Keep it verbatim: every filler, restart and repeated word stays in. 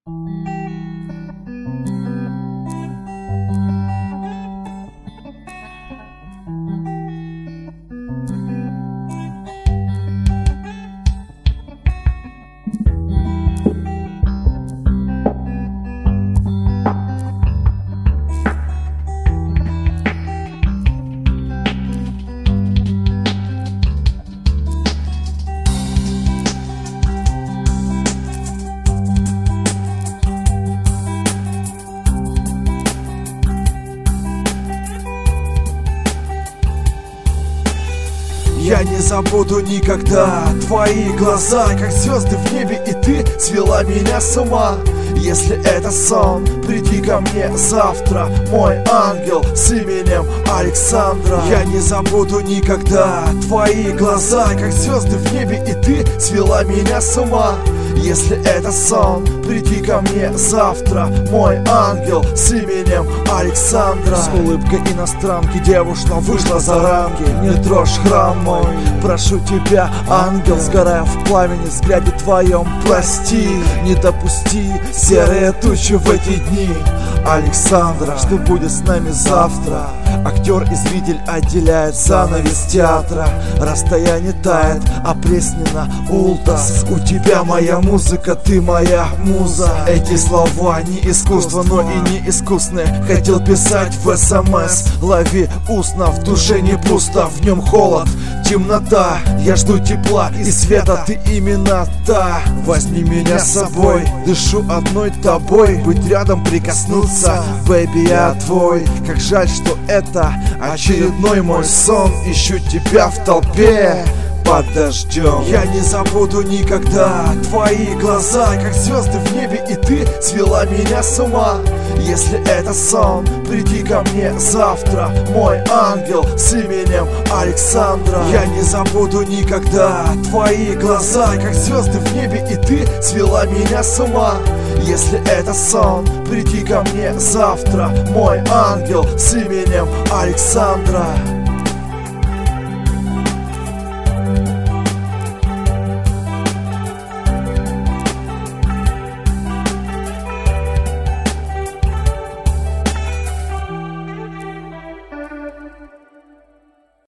Я не забуду никогда твои глаза, как звезды в небе, и ты свела меня с ума. Если это сон, приди ко мне завтра, мой ангел с именем Александра. Я не забуду никогда твои глаза, как звезды в небе, и ты свела меня с ума. Если это сон, приди ко мне завтра, мой ангел с именем Александра. С улыбкой иностранки девушка вышла за рамки. Не трожь храм мой, прошу тебя, ангел, сгорая в пламени взгляде твоем, прости, не допусти серые тучи в эти дни. Александра, что будет с нами завтра? Актер и зритель отделяет занавес театра. Расстояние тает, а Преснина Ултас. У тебя моя музыка, ты моя муза. Эти слова не искусство, но и не искусные. Хотел писать в эс эм эс, лови устно, в душе не пусто, в нем холод, темнота. Я жду тепла и света, ты именно та. Возьми меня с собой, дышу одной тобой. Быть рядом, прикоснуться, бэйби, я твой. Как жаль, что это очередной мой сон. Ищу тебя в толпе под дождем. Я не забуду никогда твои глаза, как звезды в небе, и ты свела меня с ума. Если это сон, приди ко мне завтра, мой ангел с именем Александра. Я не забуду никогда твои глаза, как звезды в небе, и ты свела меня с ума. Если это сон, приди ко мне завтра, мой ангел с именем Александра.